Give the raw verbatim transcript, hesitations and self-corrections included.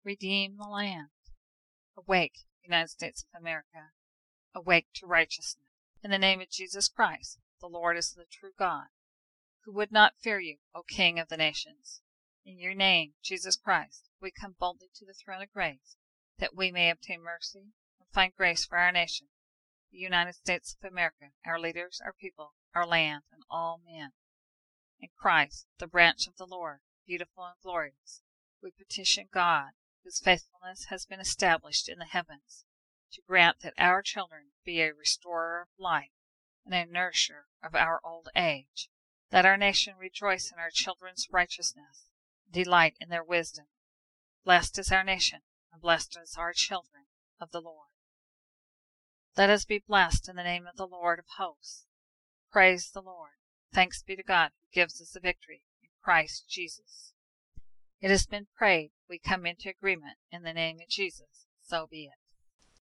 redeem the land. Awake, United States of America. Awake to righteousness. In the name of Jesus Christ, the Lord is the true God, who would not fear you, O King of the nations. In your name, Jesus Christ, we come boldly to the throne of grace, that we may obtain mercy and find grace for our nation, the United States of America, our leaders, our people, our land, and all men. In Christ, the branch of the Lord, beautiful and glorious, we petition God, whose faithfulness has been established in the heavens, to grant that our children be a restorer of life and a nourisher of our old age. Let our nation rejoice in our children's righteousness, delight in their wisdom. Blessed is our nation, and blessed is our children of the Lord. Let us be blessed in the name of the Lord of hosts. Praise the Lord. Thanks be to God who gives us the victory in Christ Jesus. It has been prayed, we come into agreement in the name of Jesus. So be it.